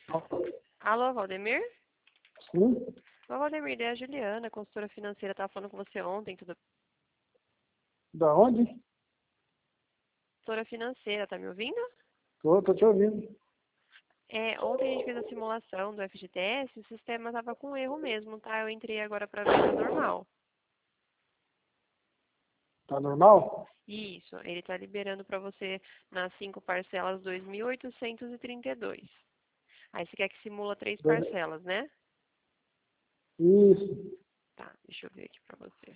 Alô, Valdemir? Sim? Alô, Valdemir, é a Juliana, consultora financeira, estava falando com você ontem, tudo bem? Da onde? Consultora financeira, tá me ouvindo? Tô te ouvindo. Ontem a gente fez a simulação do FGTS, o sistema estava com erro mesmo, tá? Eu entrei agora para ver, tá normal. Tá normal? Isso, ele está liberando para você nas 5 parcelas 2.832. Aí você quer que simula 3 parcelas, né? Isso. Tá, deixa eu ver aqui para você.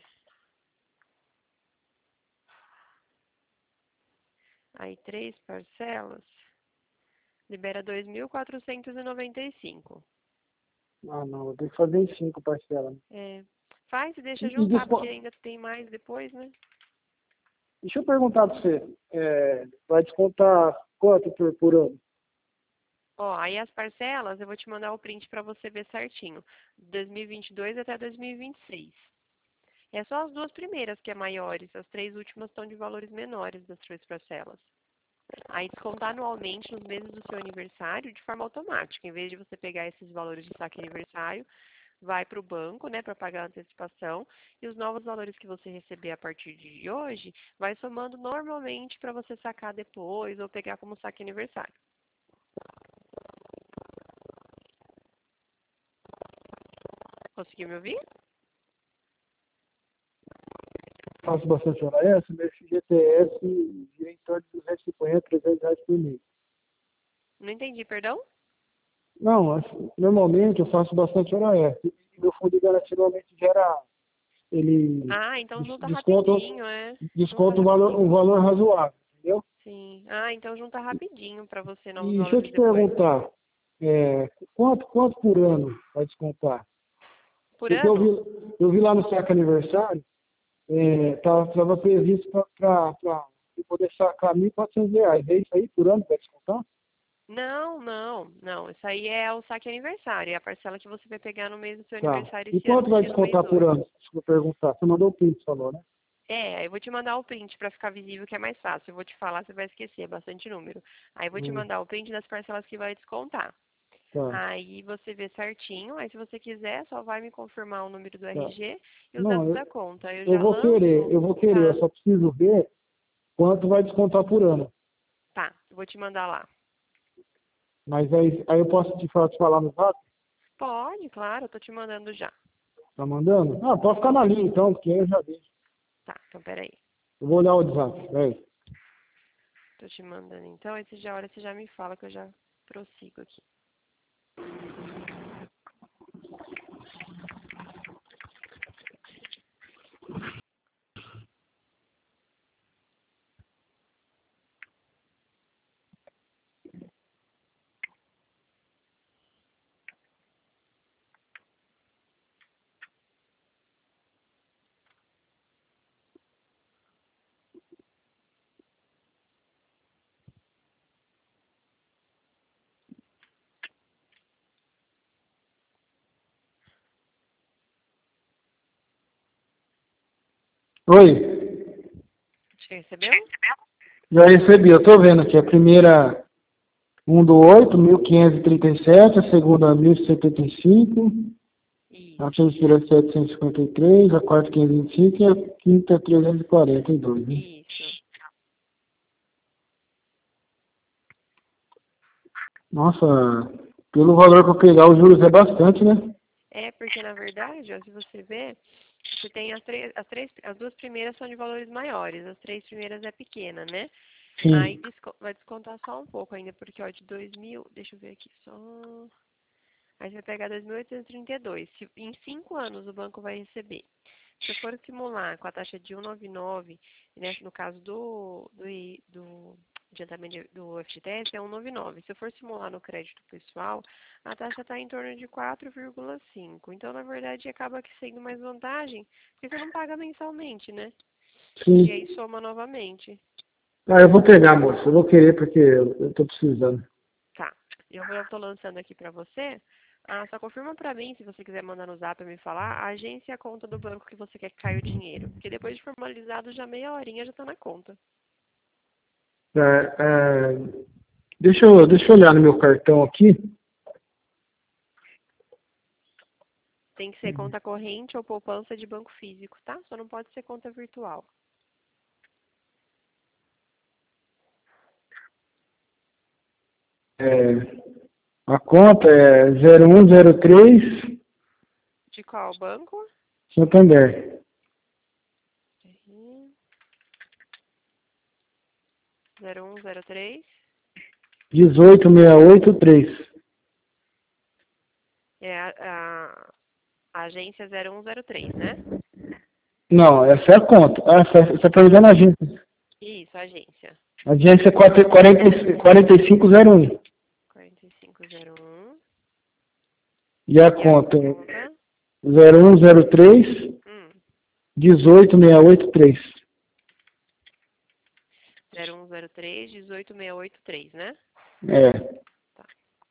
Aí 3 parcelas, libera 2.495. Ah, não. Eu tenho que fazer em 5 parcelas. Faz e deixa E juntar, porque ainda tem mais depois, né? deixa eu perguntar pra você. Vai descontar quanto por ano? Ó, aí as parcelas, eu vou te mandar o print para você ver certinho. 2022 até 2026. É só as 2 primeiras que é maiores, as 3 últimas estão de valores menores das 3 parcelas. Aí descontar anualmente nos meses do seu aniversário de forma automática. Em vez de você pegar esses valores de saque aniversário, vai para o banco, né, para pagar a antecipação. E os novos valores que você receber a partir de hoje, vai somando normalmente para você sacar depois ou pegar como saque aniversário. Conseguiu me ouvir? Faço bastante hora essa, meu FGTS gira em torno de 250, 300 reais por mês. Não entendi, perdão? Não, normalmente eu faço bastante hora extra. E meu fundo de garantia normalmente gera, ele Ah, então junta desconta, rapidinho, Junta desconta um rapidinho. valor razoável, entendeu? Sim. Ah, então junta rapidinho para você novos E deixa eu valores te depois. perguntar, quanto por ano vai descontar? Por Porque ano? eu vi lá no saque aniversário, estava previsto para poder sacar R$ 1.400. É isso aí por ano para descontar? Não. Isso aí é o saque aniversário. É a parcela que você vai pegar no mês do seu Tá. aniversário E esse ano, quanto no vai dia do mês descontar por 2. ano? Desculpa perguntar. Você mandou o print, falou, né? Eu vou te mandar o print para ficar visível, que é mais fácil. Eu vou te falar, você vai esquecer, é bastante número. Aí eu vou te Hum, mandar o print das parcelas que vai descontar. tá, Aí você vê certinho. Aí se você quiser, só vai me confirmar o número do tá. RG e os Não, dados da conta. Eu eu já vou querer, lanço. eu Tá, só preciso ver quanto vai descontar por ano. tá. Eu vou te mandar lá. Mas aí eu posso te falar no zap? Pode, claro, eu tô te mandando já. Tá mandando? Ah, pode ficar na linha então, porque aí eu já deixo. Tá, então peraí. Eu vou olhar o WhatsApp, peraí. Tô te mandando então. Aí você já me fala que eu já prossigo aqui. Oi, Você recebeu? já recebi, eu tô vendo aqui. A primeira, 1/8, 1.537, a segunda, 1.075, a Isso, terceira, 753, a quarta, 525 e a quinta, 342, né? isso. Nossa, pelo valor que eu pegar, os juros é bastante, né? É porque na verdade, ó, se você ver, você tem as 2 primeiras são de valores maiores, as 3 primeiras é pequena, né? Aí Sim. vai descontar só um pouco ainda, porque ó, de 2.000, deixa eu ver aqui só. Aí você vai pegar 2.832. Em 5 anos o banco vai receber. Se for simular com a taxa de 1,99, né, no caso do adiantamento do FGTS, é 1,99. Se eu for simular no crédito pessoal, a taxa está em torno de 4,5. Então, na verdade, acaba que sendo mais vantagem, porque você não paga mensalmente, né? E Sim. aí soma novamente. Ah, eu vou pegar, moço. Eu vou querer porque eu tô precisando. Tá. Eu estou lançando aqui para você. Só confirma para mim, se você quiser mandar no zap para me falar, a agência e a conta do banco que você quer que caia o dinheiro. Porque depois de formalizado, já meia horinha já está na conta. É, é, deixa eu olhar no meu cartão aqui. Tem que ser conta corrente ou poupança de banco físico, tá? Só não pode ser conta virtual. A conta é 0103 De qual banco? Santander. 0103. 18683. É a agência 0103, né? Não, essa é a conta. Ah, você está usando a agência. Isso, agência. Agência 4501. 4501. E a E a conta é conta? 0103 18683. 0103 18683, né? É. Tá.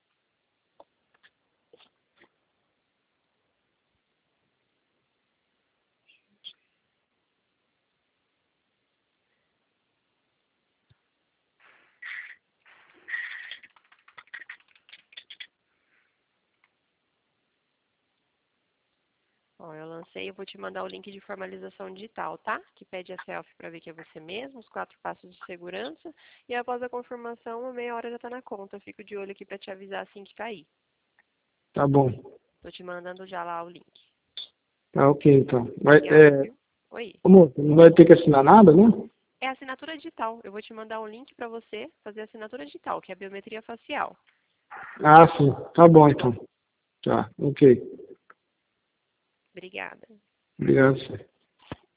Ó, eu lancei, eu vou te mandar o link de formalização digital, tá? Que pede a selfie para ver que é você mesmo, os 4 passos de segurança. E após a confirmação, uma meia hora já tá na conta. Eu fico de olho aqui para te avisar assim que cair. Tá bom. Tô te mandando já lá o link. Tá ok, então. Vai, Obrigada, viu? Oi. como, não vai ter que assinar nada, né? É assinatura digital. Eu vou te mandar um link para você fazer a assinatura digital, que é a biometria facial. Ah, sim. Tá bom, então. Tá, ok. Obrigada. Obrigado, senhor.